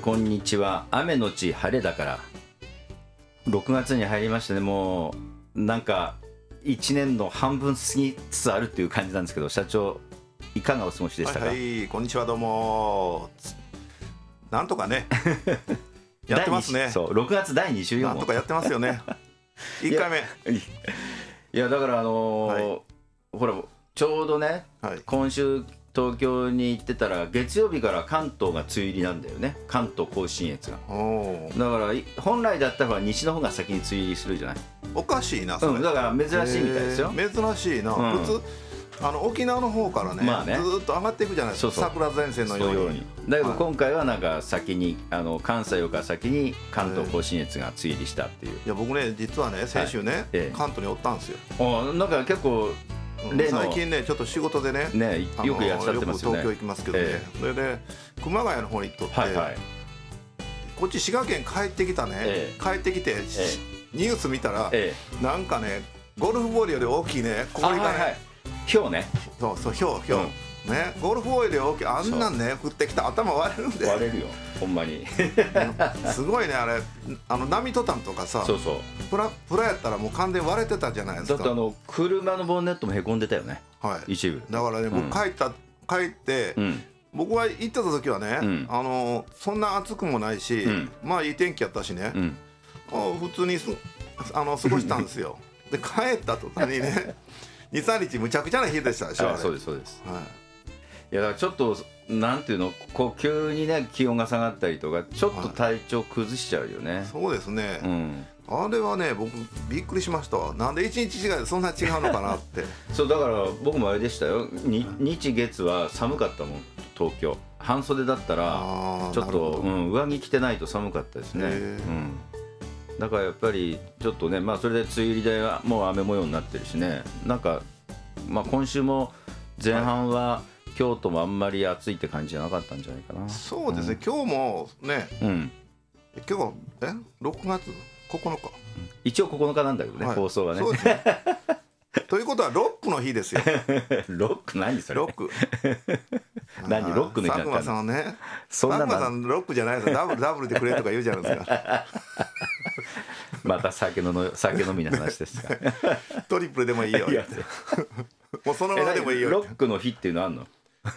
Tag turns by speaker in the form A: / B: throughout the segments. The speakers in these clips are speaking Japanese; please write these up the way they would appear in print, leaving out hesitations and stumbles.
A: こんにちは。雨のち晴れだから6月に入りましてね、もうなんか1年の半分過ぎつつあるっていう感じなんですけど、社長いかがお過ごしでしたか？
B: はい、はい、こんにちは、どうも。なんとかねやってますね。
A: そう6月第24号
B: なんとかやってますよね1回目。
A: いやだから
B: はい、
A: ほらちょうどね、
B: はい、
A: 今週東京に行ってたら月曜日から関東が梅雨入りなんだよね。関東甲信越が。
B: お
A: だから本来だったら西の方が先に梅雨入りするじゃない。
B: おかしいなそれ、
A: だから珍しいみたいですよ。
B: 珍しいな、普通沖縄の方からね、
A: まあね、
B: ずっと上がっていくじゃないですか。
A: そう
B: 桜前線のように。
A: だけど今回はなんか先に関西よりか先に関東甲信越が梅雨入りしたっていう。
B: いや僕ね実はね先週ね、関東におったんですよ。
A: なんか結構
B: 最近ねちょっと仕事でね、
A: よくやっちゃってますよね。
B: よく東京行きますけどね、それで熊谷の方に行っとって、こっち滋賀県帰ってきたね、帰ってきて、ニュース見たら、なんかねゴルフボールより大きいね氷がね、
A: ひょうね、
B: そうひょうね、ゴルフボールより大きいあんなんね降ってきたら頭割れるんで。
A: 割れるよほんまに
B: すごいねあれ、波トタンとかさ、プラやったらもう完全に割れてたじゃないですか。
A: だって車のボンネットもへこんでたよね、一部。
B: だからね僕帰って、僕は行ってた時はね、そんな暑くもないし、まあいい天気やったしね、普通に過ごしたんですよで帰った途端にね2、3日むちゃくちゃな日でしたでしょ。
A: そうですそうです、いやだからちょっとなんていうの、こう急にね気温が下がったりとかちょっと体調崩しちゃうよね。
B: そうですね、あれはね僕びっくりしましたわ。なんで一日違いでそんな違うのかなって
A: そうだから僕もあれでしたよ。日月は寒かったもん東京。半袖だったらちょっと、上着着てないと寒かったですね。だからやっぱりちょっとね、まあそれで梅雨入りでもう雨模様になってるしね。なんかまあ今週も前半は京都もあんまり暑いって感じじゃなかったんじゃないかな。
B: そうですね、今日もね、今日6月9日、
A: 一応9日なんだけどね、放送はね。
B: そうですねということはロックの日ですよ
A: ロック何それ。
B: ロック
A: 何ロックの日だったの。
B: 佐久間さんね、佐久間さんロックじゃないですよ。ダブルでくれとか言うじゃないですか
A: また酒飲みの話ですか
B: トリプルでもいいよもうそのままでもいいよ。
A: ロックの日っていうのあんの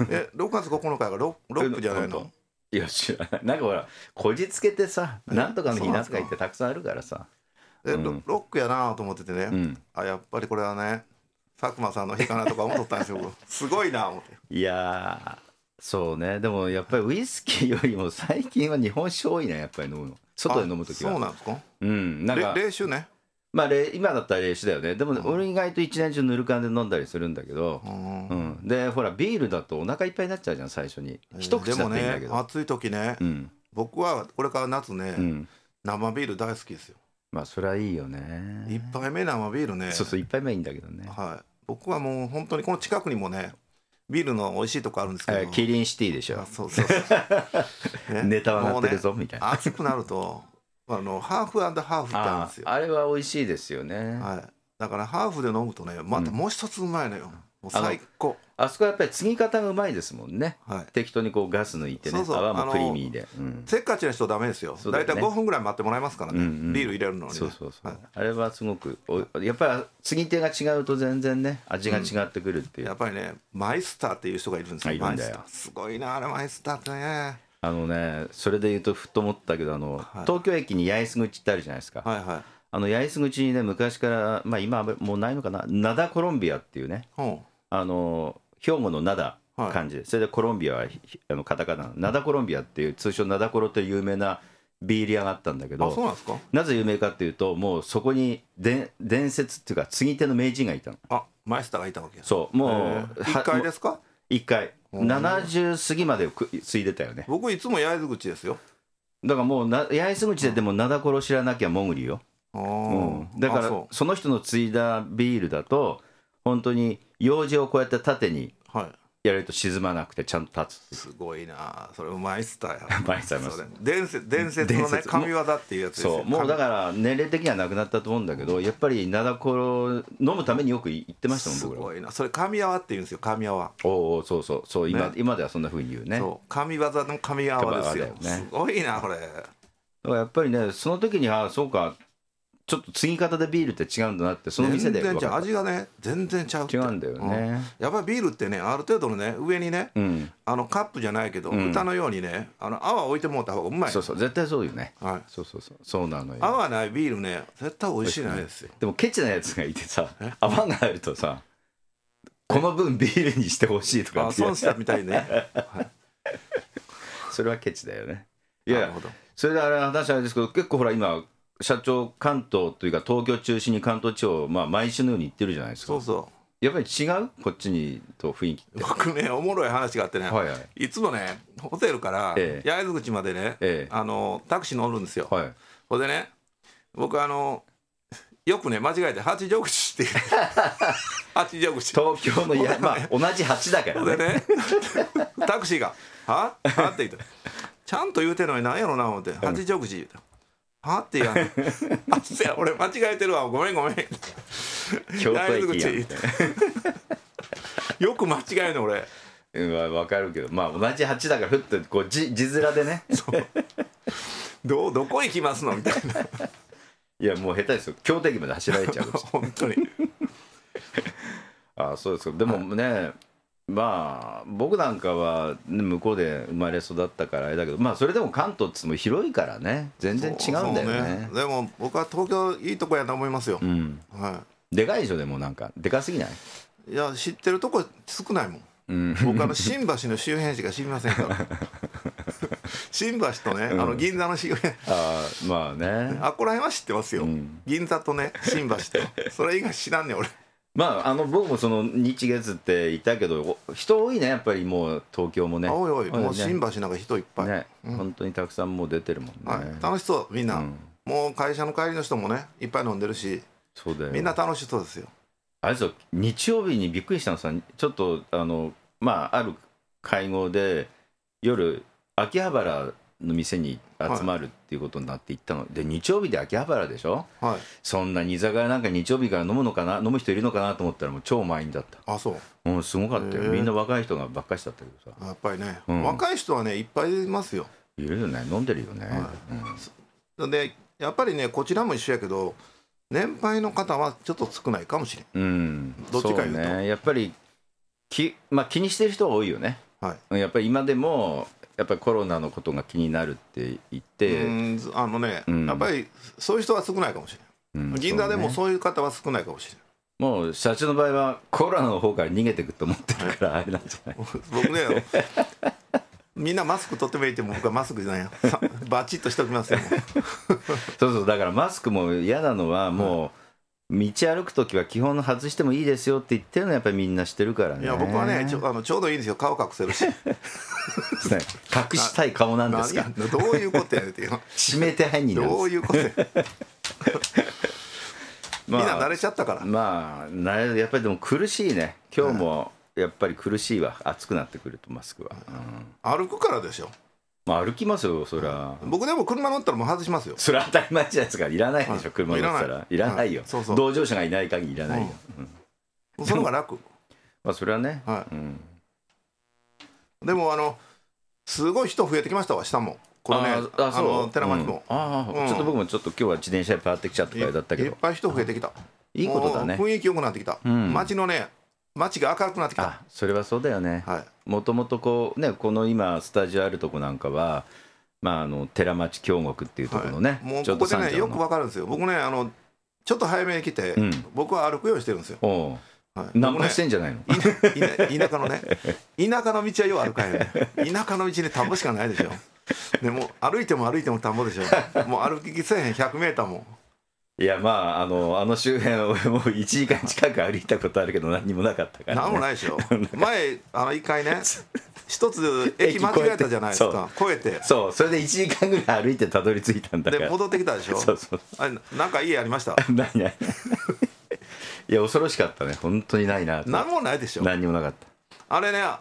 B: 6月9日がロックじゃないの。
A: いや知らない。なんかほらこじつけてさ、なんとかの日なんとか言ってたくさんあるからさ、
B: ロックやなと思っててね、やっぱりこれはね佐久間さんの日かなとか思っとったんですよすごいな思って。
A: いやそうね。でもやっぱりウイスキーよりも最近は日本酒多いね、やっぱり飲むの。外で飲むときは。
B: そうなんですか。
A: なんか
B: 冷酒ね。
A: まあ今だったら冷酒だよね。でも俺意外と一年中ぬる燗で飲んだりするんだけど、でほらビールだとお腹いっぱいになっちゃうじゃん最初に。一口だっていいんだけど。
B: でもね暑い時ね、僕はこれから夏ね、生ビール大好きですよ。
A: まあそれはいいよね。
B: 一杯目生ビールね。
A: そう一杯目はいいんだけどね。
B: 僕はもう本当にこの近くにもねビールの美味しいとこあるんですけど、
A: キリンシティでしょ。
B: そう
A: ネタはなってるぞみたいな。
B: 暑くなるとハーフ&ハーフってあるんですよ。
A: あれは美味しいですよね。
B: だからハーフで飲むとねまたもう一つうまいのよ。もう最高。
A: あそこはやっぱり継ぎ方がうまいですもんね。適当にこうガス抜いてね、泡もクリーミーで。
B: せっかちな人ダメですよ。だいたい5分ぐらい待ってもらいますからね、ビール入れるのにね。あれはすごくやっぱり継ぎ手が違うと全然ね味が違ってくるっていう。 やっぱりねマイスターっていう人がいるんですよ。マイスターすごいなあれマイスターってね。
A: それで言うとふっと思ったけど東京駅に八重洲口ってあるじゃないですか。八重洲口にね昔からまあ今はもうないのかな、灘コロンビアっていうね、兵庫の灘漢字で、それでコロンビアはカタカナの灘コロンビアっていう通称灘コロっていう有名なビール屋があったんだけど、
B: そうなんですか。
A: なぜ有名かっていうともうそこに伝説っていうか継ぎ手の名人がいたの。
B: マイスターがいたわけ。
A: そうもう
B: 1階ですか。
A: 1階70過ぎまで継いでたよね。
B: 僕いつも八重洲口ですよ。
A: だからもう八重洲口ででも灘コロ知らなきゃ潜りよ。だからその人の継いだビールだと本当に楊枝をこうやって縦にやると沈まなくてちゃんと立つ。
B: すごいな、それマイスターや。
A: マイスターいます。
B: 伝説のね神業っていうやつですよ。
A: そう、もうだから年齢的にはなくなったと思うんだけど、やっぱり灘ころ飲むためによく行ってましたもん。
B: すごいな、それ神業って言うんですよ、神業。
A: おお、そうそうそう、今ではそんな風に言うね。
B: そう、神業の神業ですよ。すごいなこれ。だ
A: からやっぱりね、その時にそうか、ちょっと継ぎ方でビールって違うんだなって、その店で
B: 全然味がね全然ちゃうって。
A: 違うんだよね、
B: やっぱりビールってね、ある程度のね上にね、カップじゃないけど、蓋のようにね泡置いてもらった方がうまい。
A: そうそう、絶対そうよね。はい、そうなのよ。
B: 泡ないビールね絶対美味しいないですよ。
A: でもケチなやつがいてさ、泡があるとさ、この分ビールにしてほしいとかって
B: 損したみたいね。
A: それはケチだよね。いや、それで話あれですけど、結構ほら今社長、関東というか東京中心に関東地方、毎週のように行ってるじゃないですか。
B: そうそう、
A: やっぱり違う、こっちにと雰囲気って。
B: 僕ね、おもろい話があってね、いつもねホテルから焼津口までね、タクシー乗るんですよ。ほんでね、僕よくね間違えて八丈口っていう八丈口、
A: 東京の同じ八だからね。
B: でねタクシーが「は？は？」って言って「ちゃんと言うてんのに何やろな」思って「八丈口」言うて。はってやんあ、そや俺間違えてるわ、ごめん
A: 京都駅やん
B: よく間違えるの俺。
A: 分かるけど、同じ8だからふっとこう字面でね
B: どこ行きますのみたいな。
A: いやもう下手ですよ、京都駅まで走られちゃう
B: 本当に
A: あ、そうですか。でもね、僕なんかは、ね、向こうで生まれ育ったからあれだけど、それでも関東っつっても広いからね、全然違うんだよ ね。
B: でも僕は東京いいとこやと思いますよ。
A: でかいでしょ。でもなんかでかすぎない？
B: いや、知ってるとこ少ないもん。僕新橋の周辺しか知りませんから新橋とね、銀座の周辺、あこら辺は知ってますよ。銀座とね新橋と、それ以外知らんねん俺。
A: 僕もその日月っていたけど、人多いねやっぱり。もう東京もね、
B: おいもう新橋なんか人いっぱい
A: ね、本当にたくさんもう出てるもんね。
B: 楽しそうみんな。もう会社の帰りの人もねいっぱい飲んでるし、
A: そうだよ、
B: みんな楽しそうですよ。
A: あれですよ、日曜日にびっくりしたのさ、ちょっとある会合で夜秋葉原の店に集まるっていうことになって行ったので、日曜日で秋葉原でしょ。そんな居酒屋なんか日曜日から飲む人いるのかなと思ったらもう超満員だった。
B: あ、そう。
A: すごかったよ。みんな若い人がばっかりだったけどさ。
B: やっぱりね、若い人はねいっぱいいますよ。
A: いるよね、飲んでるよね。
B: でやっぱりねこちらも一緒やけど、年配の方はちょっと少ないかもしれん。どっちかいうとね、
A: やっぱり気にしてる人が多いよね。やっぱり今でもやっぱりコロナのことが気になるって言って、
B: やっぱりそういう人は少ないかもしれない。銀座でもそういう方は少ないかもしれない。
A: もう社長の場合はコロナの方から逃げていくと思ってるからあれなんじゃない？
B: 僕ねみんなマスク取ってもいいっても僕はマスクじゃないよバチッとしときますよ
A: そうだからマスクも嫌なのはもう道歩くときは基本外してもいいですよって言ってるのはやっぱりみんなしてるからね。
B: いや僕はねちょうどいいんですよ、顔隠せるし
A: 隠したい顔なんですか？
B: どういうことやねんっていう
A: 指名手配人なんです。
B: どういうことやみんな慣れちゃったから。
A: やっぱりでも苦しいね。今日もやっぱり苦しいわ、暑くなってくるとマスクは。
B: 歩くからでしょ。
A: 歩きますよそりゃ。
B: 僕でも車乗ったらもう外しますよ。
A: それは当たり前じゃないですか。いらないでしょ、車乗ったら。いらないよ。同乗者がいない限りいらないよ。
B: その方が楽。
A: それはね。
B: でもすごい人増えてきましたわ、下も。これね、寺町も。
A: ちょっと僕もちょっと今日は自転車でパーってきちゃったからだったけど、
B: いっぱい人増えてきた。
A: いいことだね。
B: 雰囲気良くなってきた。街が明るくなってきた。
A: それはそうだよね。もともとこの今スタジオあるとこなんかは寺町京極っていうところのね、
B: もうここでねよくわかるんですよ。僕ねちょっと早めに来て、僕は歩くようにしてるんですよ。
A: ナンパしてんじゃないの？
B: 田舎のね、田舎の道はよう歩かへんね。田舎の道に田んぼしかないでしょ。でも歩いても田んぼでしょ。もう歩ききせえへん100メーターも。
A: いやあの周辺をもう1時間近く歩いたことあるけど何にもなかったから、ね、
B: 何もないでしょ。前一回ね一つ駅間違えたじゃないですか。越えて
A: それで1時間ぐらい歩いてたどり着いたんだから。
B: で戻ってきたでしょ。あれなんか家ありました？
A: ないいや恐ろしかったね、本当にないな。
B: 何もないでしょ。
A: 何にもなかった。
B: あれね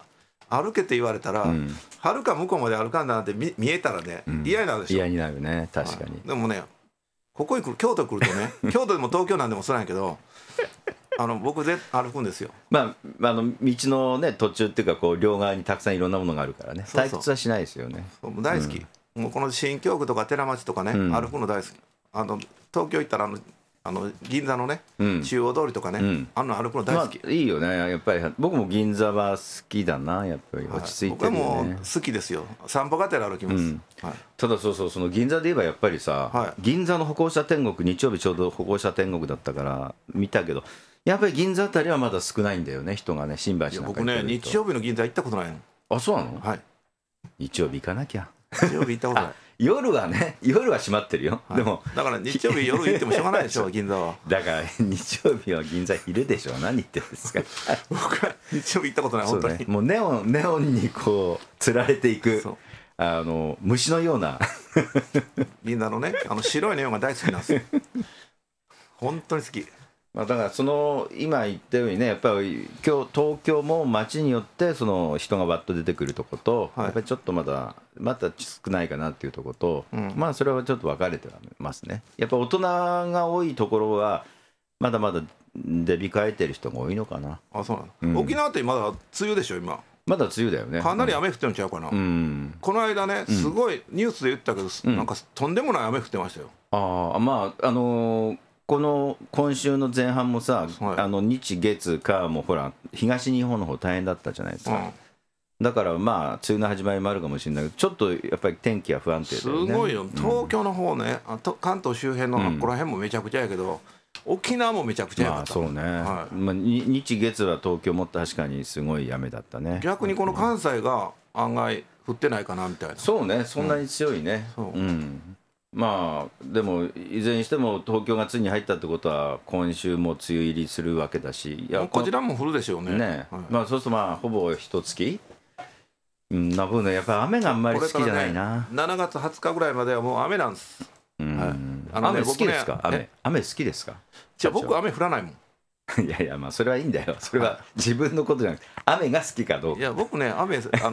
B: 歩けって言われたら、はるか向こうまで歩かんだなんて見えたらね、嫌になるでしょ。
A: 嫌になるね、確かに。
B: でもね、ここに来る、京都来るとね京都でも東京なんでもそうなんやけど僕で歩くんですよ。
A: まあ道のね途中っていうかこう両側にたくさんいろんなものがあるからね、退屈はしないですよね。
B: そう大好き、もうこの新京区とか寺町とかね、歩くの大好き。東京行ったら銀座のね、中央通りとかね、歩くの大好き。
A: いいよね、やっぱり僕も銀座は好きだな、やっぱり落ち着いてるよね。
B: 僕はもう好きですよ、散歩がてら歩きます。
A: ただその銀座で言えばやっぱりさ、銀座の歩行者天国、日曜日ちょうど歩行者天国だったから見たけど、やっぱり銀座あたりはまだ少ないんだよね、人がね、新橋なんか行ってると。
B: 僕ね、日曜日の銀座行ったことないの。
A: あ、そうなの？
B: はい。
A: 日曜日行かなきゃ。
B: 日曜日行ったことない。
A: 夜は閉まってるよ、でも
B: だから日曜日夜行ってもしょうがないでしょ銀座は。
A: だから日曜日は銀座昼でしょ、何言ってるんですか
B: 僕は日曜日行ったことない、本当に。
A: もうネオンにこうつられていく虫のような
B: 銀座のね、白いネオンが大好きなんですよ本当に好き。
A: だから今言ったようにね、やっぱり東京も街によってその人がわっと出てくるとこと、やっぱりちょっとまた少ないかなっていうとこと、まあそれはちょっと分かれてますね。やっぱ大人が多いところはまだまだ出控えてる人が多いのかな。
B: あ、そうなの、沖縄ってまだ梅雨でしょ今。
A: まだ梅雨だよね。
B: かなり雨降ってるんちゃうかな、この間ね、すごいニュースで言ったけど、なんかとんでもない雨降ってましたよ。
A: まあ今週の前半もさ、日月火もほら東日本の方大変だったじゃないですか、だからまあ梅雨の始まりもあるかもしれないけど、ちょっとやっぱり天気は不安定だよね。
B: すごいよ、東京の方ね、関東周辺のここら辺もめちゃくちゃやけど、沖縄もめちゃくちゃやかった。
A: そうね、日月は東京も確かにすごい雨だったね。
B: 逆にこの関西が案外降ってないかなみたいな。
A: そうね、そんなに強いね。まあでもいずれにしても東京が梅雨に入ったってことは今週も梅雨入りするわけだし、
B: こちらも降るでしょうね。
A: まあそうするとほぼ一月な分ね、やっぱり雨があんまり好きじゃないな。
B: 7月20日ぐらいまではもう雨なんです。
A: 雨好きですか？雨好きですか？
B: じゃあ僕雨降らないもん。
A: いやまあそれはいいんだよ、それは自分のことじゃなくて雨が好きかどうか。
B: いや僕ね、雨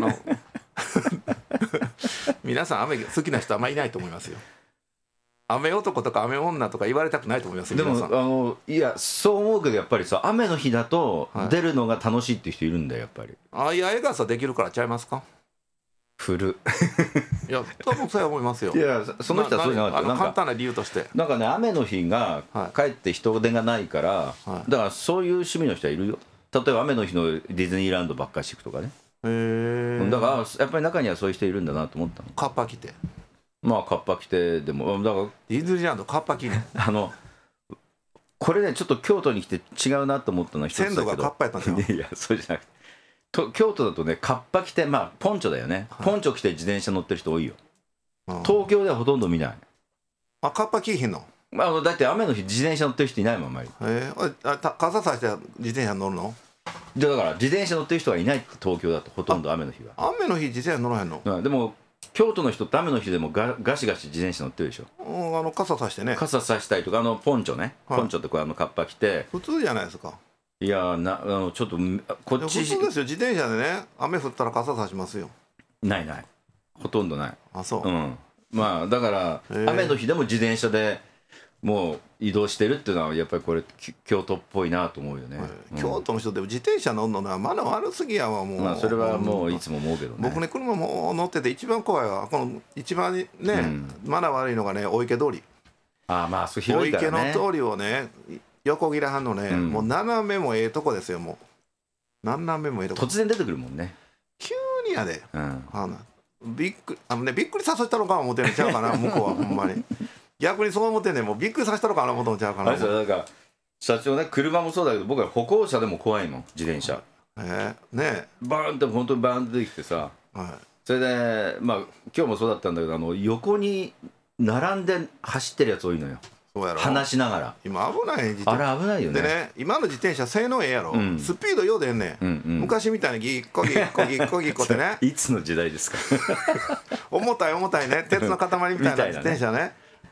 B: 皆さん雨好きな人あんまりいないと思いますよ。雨男とか雨女とか言われたくないと思いますよ。
A: でもいやそう思うけど、やっぱりさ、雨の日だと出るのが楽しいっていう人いるんだよ、やっぱり。
B: いや、江傘できるからちゃいますか？
A: 降る
B: いや僕そう思いますよ。
A: いやその人はそうじゃなかった。
B: 簡単な理由として
A: なんかね、雨の日がかえって人手がないから、だからそういう趣味の人はいるよ。例えば雨の日のディズニーランドばっかし行くとかね。だからやっぱり中にはそういう人いるんだなと思ったの。
B: カッパ着て、
A: まあカッパ着てでも、だから
B: ディズニーランドカッパ着ね
A: これねちょっと京都に来て違うなと思ったのは一つだけど、
B: 鮮度がカッパやったんですよ。
A: いやそうじゃなくて、京都だとねカッパ着て、まあポンチョだよね、ポンチョ着て自転車乗ってる人多いよ。東京ではほとんど見ない。
B: カッパ着いひんの？
A: だって雨の日自転車乗ってる人いないもん、あんまり。
B: 傘さして自転車乗るの？
A: だから自転車乗ってる人はいないって、東京だとほとんど雨の日は。
B: 雨の日自転車乗らへんの？
A: でも京都の人って雨の日でもガシガシ自転車乗ってるでしょ。
B: 傘さしてね。
A: 傘さしたりとか、ポンチョね、ポンチョってこうカッパ着て。
B: 普通じゃないですか。
A: いやちょっとこっち
B: 普通ですよ。自転車でね、雨降ったら傘さしますよ。
A: ないほとんどない。
B: そう。
A: まあだから雨の日でも自転車でもう移動してるっていうのはやっぱりこれ京都っぽいなと思うよね。
B: 京都の人でも自転車乗るのはマナー悪すぎやわ。もう
A: まあそれはもういつも思うけどね。
B: 僕ね、車も乗ってて一番怖いわ、この一番ね、マナー悪いのがね、大池通り。
A: まあそう広いからね。
B: 大池の通りをね、横切らはんのね、もう斜めもええとこですよ。もう斜めもええとこ、
A: 突然出てくるもんね、
B: 急にやで。びっくりさせたのか思ってんのちゃうかな向こうは。ほんまに逆にそう思ってんねん。もうびっくりさせたのかな思ってんのちゃうかな。
A: だから社長ね、車もそうだけど僕は歩行者でも怖いもん、自転車。
B: ね
A: バーンって本当にバーンって出てきてさ、それでまあ今日もそうだったんだけど、横に並んで走ってるやつ多いのよ。
B: そうやろ、
A: 話しながら。
B: 今危ない自転車。
A: あれ危ないよね。
B: でね、今の自転車性能ええやろ、スピードようでんねん、昔みたいにギッコギッコギッコギッコってね
A: いつの時代ですか
B: 重たいね、鉄の塊みたいな自転車ね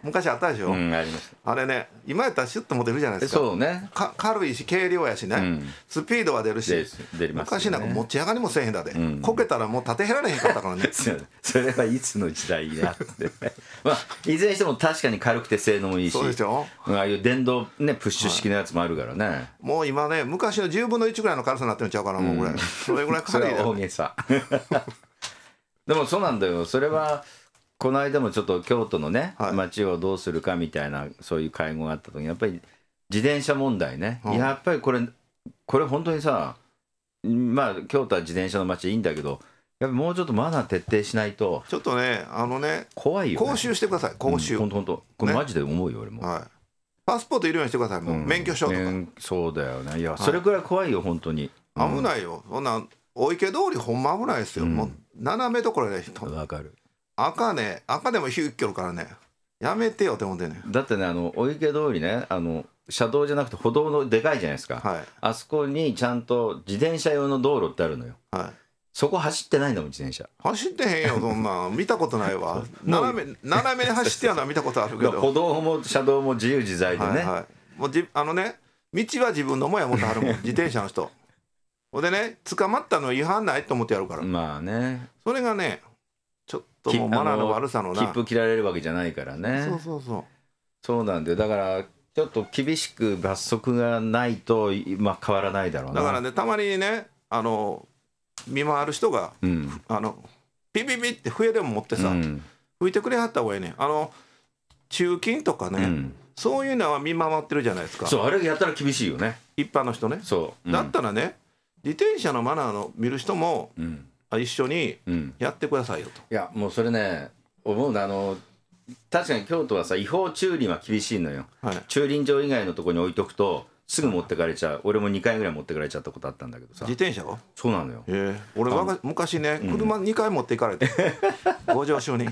B: 昔あったでしょ、
A: ありました。
B: あれね、今やったらシュッと持てるじゃないですか。
A: そうね、
B: 軽いし軽量やしね、スピードは出るし、
A: 出ますね、
B: 昔なんか持ち上がりもせえへんだで、こけたらもう立てへられへんかったからね
A: それはいつの時代になってまあいずれにしても確かに軽くて性能もいいし、
B: そうでしょ、
A: ああいう電動ねプッシュ式のやつもあるからね、
B: もう今ね昔の10分の1ぐらいの軽さになってるんちゃうかな、もうぐらい、それぐらい軽い
A: それは大げさでもそうなんだよ、それはこの間もちょっと京都のね、街をどうするかみたいなそういう会合があった時にやっぱり自転車問題ね、やっぱりこれ本当にさ、まあ京都は自転車の街いいんだけど、やっぱもうちょっとマナー徹底しないと、
B: ちょっとね
A: 怖いよね、
B: 講習してください、講習、
A: 本当これマジで思うよ、俺も、
B: パスポートいるようにしてください、もう免許証とか、
A: そうだよね、いやそれくらい怖いよ本当に、
B: 危ないよ、そんなお池通りほんま危ないですよ、もう斜めどころで
A: 分かる、
B: 赤でもヒュッキョルからね、やめてよって思ってね。
A: だってね、お池通りね、車道じゃなくて歩道のでかいじゃないですか、あそこにちゃんと自転車用の道路ってあるのよ、そこ走ってないんだもん、自転車
B: 走ってへんよ、そんな見たことないわ斜めに走ってやるのは見たことあるけど
A: 歩道も車道も自由自在でね、
B: もう道は自分のもんやもんとあるもん自転車の人ほんでね、捕まったの違反ないと思ってやるから、
A: まあね、
B: それがねちょっともうマナーの悪さのな、
A: 切符切られるわけじゃないからね、そうなんだよ、だからちょっと厳しく罰則がないと、まあ、変わらないだろうな。
B: だからね、たまにね見回る人が、ピピピって笛でも持ってさ、吹いてくれはった方がいいね。中金とかね、そういうのは見守ってるじゃないですか。
A: そう、あれやったら厳しいよね、
B: 一般の人ね。
A: そう、
B: だったらね、自転車のマナーの見る人も、一緒にやってくださいよと。
A: いやもうそれね思うの、確かに京都はさ違法駐輪は厳しいのよ、駐輪場以外のところに置いとくとすぐ持ってかれちゃう。俺も2回ぐらい持ってかれちゃったことあったんだけどさ。
B: 自転車が？
A: そうなのよ。
B: 俺昔ね、車2回持っていかれてご乗車に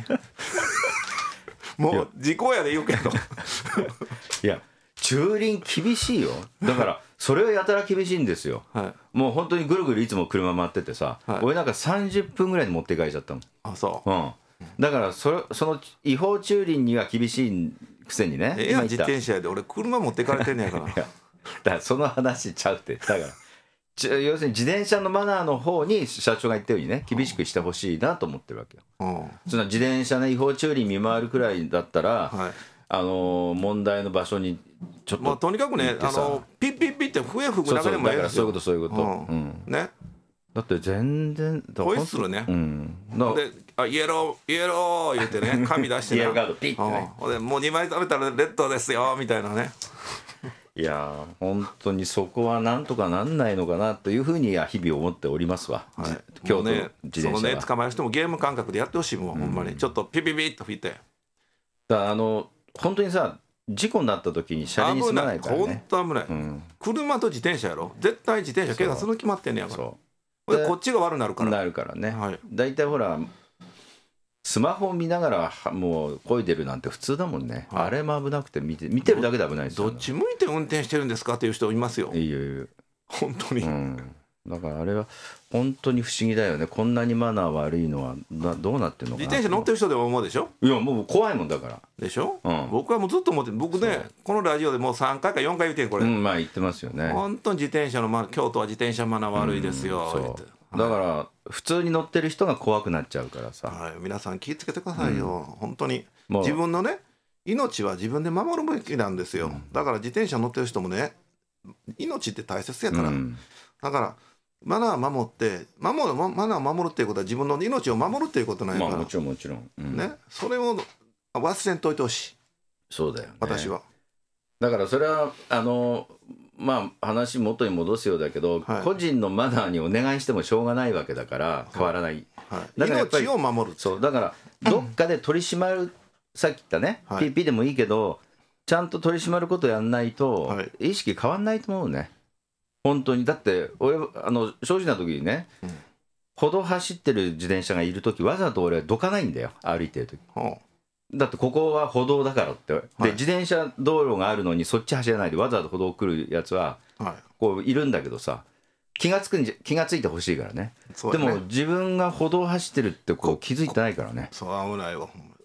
B: もう事故やで言うけど
A: いや駐輪厳しいよ。だからそれはやたら厳しいんですよ、もう本当にぐるぐるいつも車回っててさ、俺なんか30分ぐらいで持っていかれちゃったもん。
B: あ、そう、
A: だからその違法駐輪には厳しいくせにね、
B: 自転車で俺車持っていかれてんねやから
A: いやだからその話ちゃうって。だから要するに自転車のマナーの方に社長が言ったようにね、厳しくしてほしいなと思ってるわけよ。その自転車の違法駐輪見回るくらいだったら、問題の場所にちょっと、
B: とにかくね、ピッピッピッって笛吹くだけでもいいですよ。
A: だからそういうこと
B: ね。
A: だって全然
B: ホイッスルね、でイエロー言うてね、紙出して
A: イエローカードピッてね、
B: でもう2枚食べたらレッドですよみたいなね。
A: いや本当にそこはなんとかなんないのかなというふうには日々思っておりますわ、京都の自転車は。
B: そのね、捕まえる人もゲーム感覚でやってほしいもん、ほんまにちょっとピピピッと吹いて。
A: だから本当にさ、事故になった時に車輪に済まないからね。
B: 本当危ない、車と自転車やろ、絶対自転車怪我する決まってんねやから。でこっちが悪くなるから。
A: なるからね。だいたいほらスマホを見ながらもう漕いでるなんて普通だもんね、あれも危なくて見てるだけで危ないですよ。
B: どっち向いて運転してるんですかっていう人いますよ。
A: いい
B: 本当に、
A: だからあれは本当に不思議だよね。こんなにマナー悪いのはどうなってるのかな。
B: 自転車乗ってる人でも思うでしょ。
A: いやもう怖いもんだから
B: でしょ、僕はもうずっと思ってる。僕ね、このラジオでもう3回か4回言ってんこれ、
A: まあ言ってますよね。
B: 本当に自転車の京都は自転車マナー悪いですよ、
A: だから普通に乗ってる人が怖くなっちゃうからさ、
B: 皆さん気をつけてくださいよ、本当に。自分のね命は自分で守るべきなんですよ、だから自転車乗ってる人もね、命って大切やから、だからマナー守ってマナーを守るっていうことは自分の命を守るっていうことなんやから、
A: もちろんもちろん、
B: ね、それを忘れんといてほしい。
A: そうだよね、
B: 私は。
A: だからそれはまあ話元に戻すようだけど、個人のマナーにお願いしてもしょうがないわけだから変わらない、
B: だからやっぱり命を守る。
A: そうだからどっかで取り締まる、さっき言ったね、PP でもいいけどちゃんと取り締まることやんないと、意識変わんないと思うね、本当に。だって俺正直な時にね、歩道走ってる自転車がいる時わざと俺はどかないんだよ、歩いてる時。だってここは歩道だからって、で自転車道路があるのにそっち走らないでわざわざ歩道来るやつはこういるんだけどさ、気がついてほしいからね。でも自分が歩道走ってるってこう気づいてないからね。
B: そう危ないわ。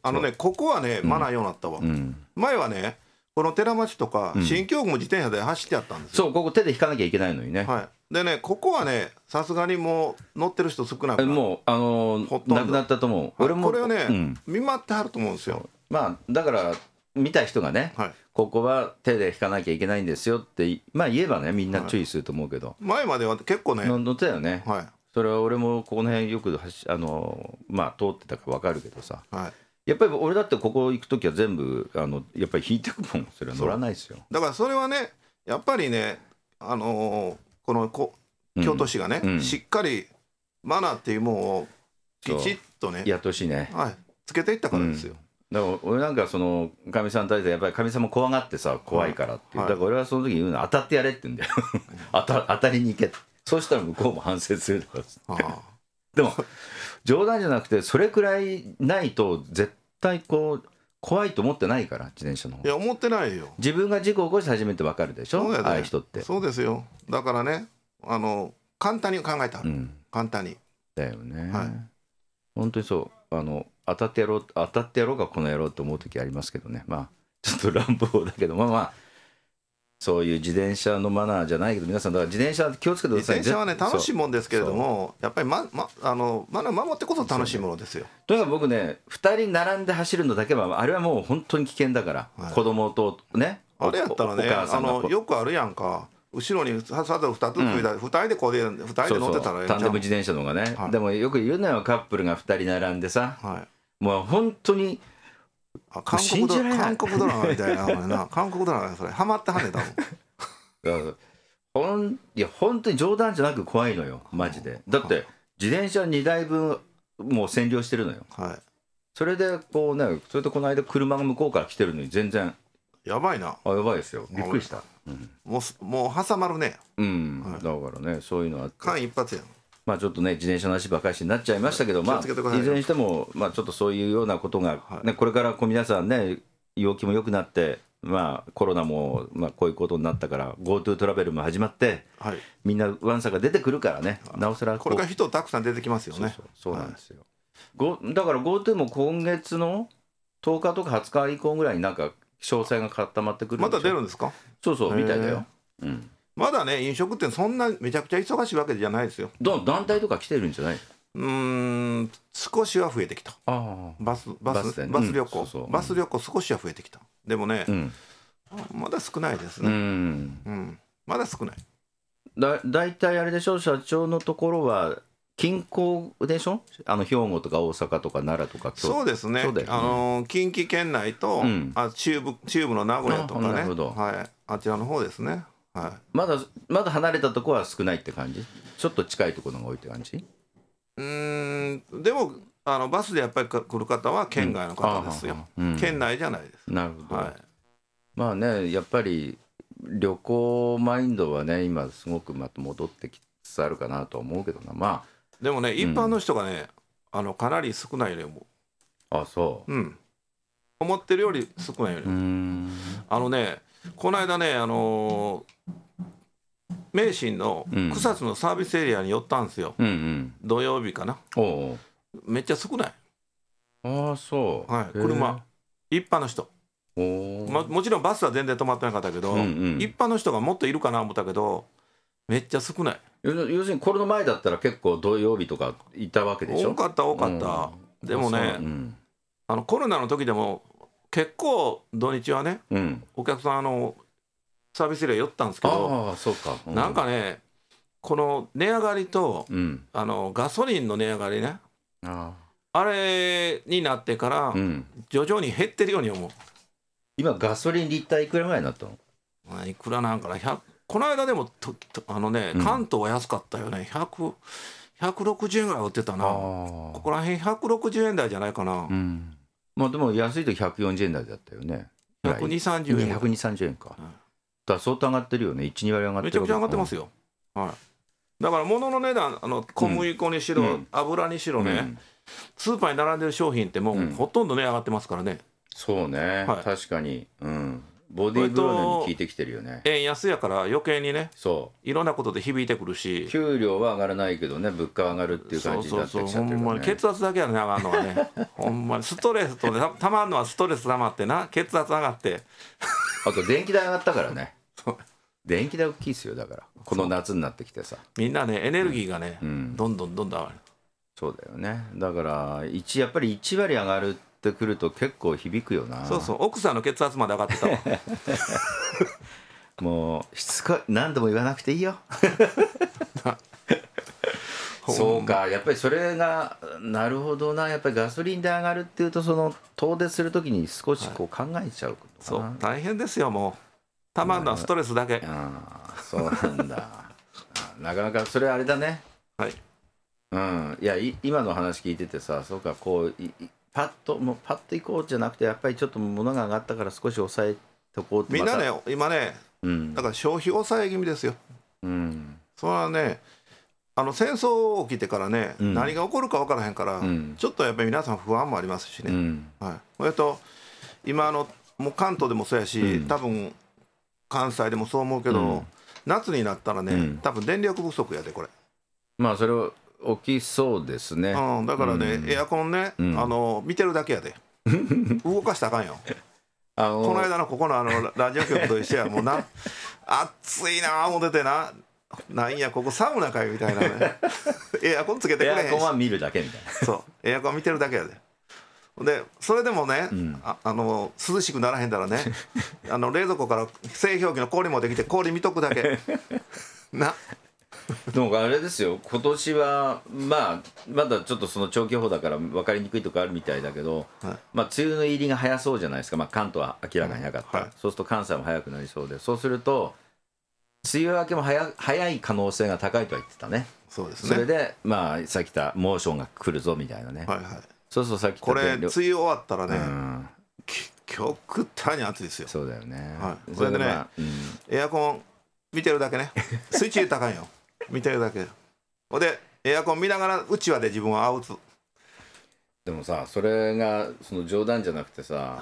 B: ここはねマナーようになったわ、前はねこの寺町とか新京区も自転車で走ってやったんですよ、
A: そう、ここ手で引かなきゃいけないのにね、
B: でね、ここはねさすがにもう乗ってる人少なくなる、
A: もうなくなったと思う、俺も
B: これはね、見舞ってはると思うんですよ。
A: まあだから見た人がね、ここは手で引かなきゃいけないんですよってまあ言えばねみんな注意すると思うけど、
B: 前までは結構ね
A: 乗ってたよね、それは俺もこの辺よくまあ通ってたから分かるけどさ、やっぱり俺だってここ行く時は全部やっぱり引いてくもん、それは乗らないですよ。
B: だからそれはねやっぱりねこの京都市がね、しっかりマナーっていうものをきちっとね
A: やってほしいね、
B: つけていったからですよ、
A: だから俺なんかそのかみさんに対してやっぱりかみさんも怖がってさ怖いからっていう、だから俺はその時言うの当たってやれって言うんだよ当たりに行けって、そうしたら向こうも反省するとかでも冗談じゃなくてそれくらいないと絶対こう怖いと思ってないから、自転車の方。
B: いや思ってないよ。
A: 自分が事故を起こして初めて分かるでしょ、ああいう人って。
B: そうですよ。だからね簡単に考えた、簡単に
A: だよね、本当にそう、当たってやろうかこの野郎って思う時ありますけどね、まあちょっと乱暴だけど、まあそういう自転車のマナーじゃないけど、皆さんだから自転車気をつけてください。
B: 自転車はね楽しいもんですけれども、やっぱりマナー守ってこそ楽しいものですよ。
A: とにかく僕ね2人並んで走るのだけはあれはもう本当に危険だから、子供とね、
B: あれやったらねよくあるやんか、後ろにサドル2つついたら2人で乗ってたら
A: タンデム自転車の方がね、でもよく言うのよ、カップルが2人並んでさ、もう本当に
B: 韓国ドラマみたいな韓国ドラマそれハマってはねた
A: もんいや本当に冗談じゃなく怖いのよマジで。だって自転車2台分もう占領してるのよ、それでこうね、それでこの間車が向こうから来てるのに全然
B: やばいな。
A: やばいですよ、びっくりした、
B: もう挟まるね、
A: だからねそういうのはあって
B: 間一髪やん。
A: まあちょっとね自転車の話ばかりになっちゃいましたけど、まあいずれにしてもまあちょっとそういうようなことがね、これからこう皆さんね陽気も良くなって、まあコロナもまあこういうことになったから GoTo トラベルも始まって、みんな不安さが出てくるからね、なおさら
B: これから人たくさん出てきますよね。
A: そうなんですよ、だから GoTo も今月の10日とか20日以降ぐらいになんか詳細が固まってくる。
B: また出るんですか？
A: そうみたいだよ。
B: まだね飲食店そんなめちゃくちゃ忙しいわけじゃないですよ。
A: 団体とか来てるんじゃない？
B: 少しは増えてきた。バス旅行、バス旅行少しは増えてきた。でもね、まだ少ないですね。まだ少ない。
A: だいたいあれでしょ、社長のところは近郊でしょ、兵庫とか大阪とか奈良とか。
B: そうですね、近畿圏内と、中部の名古屋とかね、あちらの方ですね。
A: まだ離れたところは少ないって感じ？ちょっと近いところが多いって感じ？
B: でもバスでやっぱり来る方は県外の方ですよ。県内じゃないです。
A: なるほど、まあねやっぱり旅行マインドはね今すごくまた戻ってきつつあるかなとは思うけどな。まあ
B: でもね一般の人がね、かなり少ないよりも。
A: そう
B: 思ってるより少ないよりも。この間ね名神の草津のサービスエリアに寄ったんですよ、土曜日かな。めっちゃ少ない。車一般の人もちろんバスは全然止まってなかったけど、一般の人がもっといるかな思ったけどめっちゃ少ない。
A: 要するにコロナ前だったら結構土曜日とかいたわけでしょ。
B: 多かったでもね、コロナの時でも結構土日はね、お客さんサービスエリア寄ったんですけど、なんかねこの値上がりと、ガソリンの値上がりね、あれになってから、徐々に減ってるように思う。
A: 今ガソリンリッターいくらぐらいになったの？
B: いくらなんかな。この間でも関東は安かったよね。160円ぐらい売ってたな。ここら辺160円台じゃないかな。
A: まあでも安いと140円台だったよね。
B: 120、30円。
A: 120、30円か。だから相当上がってるよね。1、2割上がってる。
B: めちゃくちゃ上がってますよ。だから物の値段小麦粉にしろ、油にしろね、スーパーに並んでる商品ってもうほとんど値上がってますからね。
A: そうね、確かに。 ボディーブローに効いてきてるよね。
B: 円安やから余計にね、
A: そう
B: いろんなことで響いてくるし、
A: 給料は上がらないけどね、物価は上がるっていう感じになってきちゃってるからね。
B: ほんまに血圧だけやね、上がるのがねほんまにストレスとね、たまるのはストレスたまってな、血圧上がって
A: あと電気代上がったからね電気代大きいですよ。だからこの夏になってきてさ、
B: みんなねエネルギーがね、どんどん上がる。
A: そうだよね。だからやっぱり1割上がるってくると結構響くよな。
B: そうそう、奥さんの血圧まで上がってたわ
A: もうしつこい、何度も言わなくていいよそうか、やっぱりそれがなるほどな。やっぱりガソリンで上がるっていうと、その遠出するときに少しこう考えちゃうことかな。
B: そう大変ですよ。もうたまるのはストレスだけ。
A: そうなんだなかなかそれあれだね。
B: はい。
A: いや今の話聞いててさ、そうか、こうパッと行こうじゃなくて、やっぱりちょっと物が上がったから少し抑えとこうって。
B: みんなね今ね、だから消費抑え気味ですよ。それはね、戦争起きてからね、何が起こるか分からへんから、ちょっとやっぱり皆さん不安もありますしね。それと今もう関東でもそうやし、多分関西でもそう思うけど、夏になったらね、多分電力不足やでこれ。
A: まあそれを起きそうですね。
B: だからね、エアコンね、見てるだけやで動かしたらあかんよこの間のここのラジオ局と一緒や。もう暑いな思っててな、なんやここサウナかよみたいなねエアコンつけてくれへんし、
A: エアコンは見るだけみたいな
B: そう、エアコン見てるだけやで。でそれでもね、涼しくならへんだらね冷蔵庫から製氷機の氷もできて、氷見とくだけな。
A: でもあれですよ、今年はまだちょっとその長期報だから分かりにくいとこあるみたいだけど、梅雨の入りが早そうじゃないですか。関東は明らかに早かった、そうすると関西も早くなりそうで、そうすると梅雨明けも早い可能性が高いとは言ってたね。
B: そうですね。
A: それでさっき言った猛暑が来るぞみたいなね。そうそう、さっき
B: これ梅雨終わったらね、極端に暑いですよ。
A: そうだよね。
B: それでね、エアコン見てるだけね、スイッチ入れたらあかんよ見てるだけで、エアコン見ながらうちわで自分はあうつ。
A: でもさ、それがその冗談じゃなくてさ、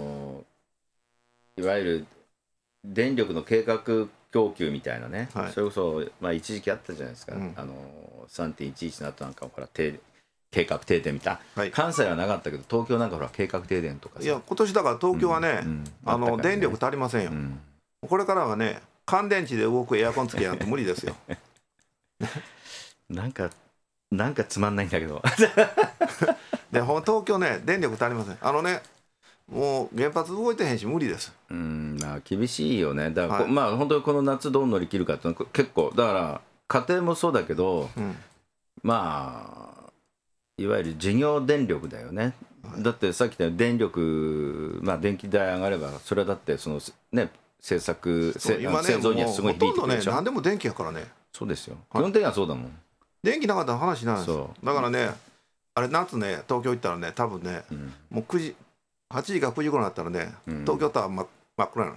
A: いわゆる電力の計画供給みたいなね、それこそ一時期あったじゃないですか、3.11 の後なんかほら計画停電みたいな、関西はなかったけど東京なんかほら計画停電とかさ。
B: いや今年だから東京はね、電力足りませんよ。これからはね、乾電池で動くエアコンつけやんと無理ですよ
A: なんかつまんないんだけど
B: で東京ね、電力足りません。もう原発動いてへんし無理です。
A: 厳しいよね。だから本当にこの夏どう乗り切るかって結構だから、家庭もそうだけど、いわゆる事業電力だよね。だってさっき言った電力、電気代上がればそれはだってそのね、製造にはすごい響いてくるでしょ。
B: 何でも電気やからね。
A: そうですよ、基本的にはそうだもん。
B: 電気なかったら話にならないです。だからね、夏ね、東京行ったらね、多分ね、もう8時か9時頃になったらね、東京タワー真っ暗なの。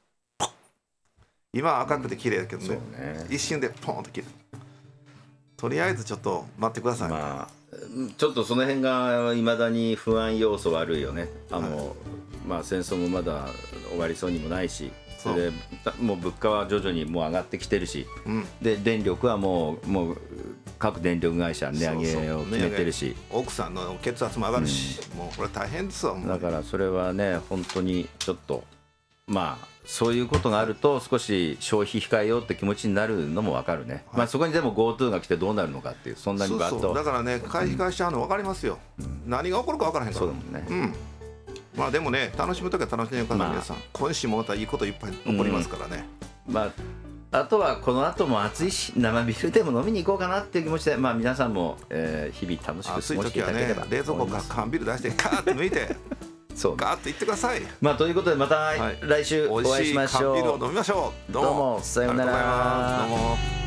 B: 今は赤くて綺麗だけどね、一瞬でポンと切る。とりあえずちょっと待ってください。
A: ちょっとその辺がいまだに不安要素悪いよね。戦争もまだ終わりそうにもないし、それでもう物価は徐々にもう上がってきてるし、で電力はもう各電力会社値上げを決めてるし、
B: 奥さんの血圧も上がるし、もうこれ大変ですわ。
A: だからそれはね、本当にちょっとそういうことがあると少し消費控えようって気持ちになるのも分かるね。そこにでも GoTo が来てどうなるのかっていう、そんなにバッと。
B: だからね、回避しちゃうの分かりますよ。何が起こるか分からへんから。
A: そうだもんね。
B: でもね、楽しむときは楽しんでください皆さん。今週もまたいいこといっぱい起こりますからね。
A: あとはこの後も暑いし、生ビールでも飲みに行こうかなっていう気持ちで、皆さんも日々楽しく過ごしていただければ。
B: 冷蔵庫から缶ビール出してカーッと抜いてガーッといってください。
A: ということでまた来週お会いしましょう。
B: 美味しい缶ビールを飲みましょう。
A: どうもさようなら。
B: どうも。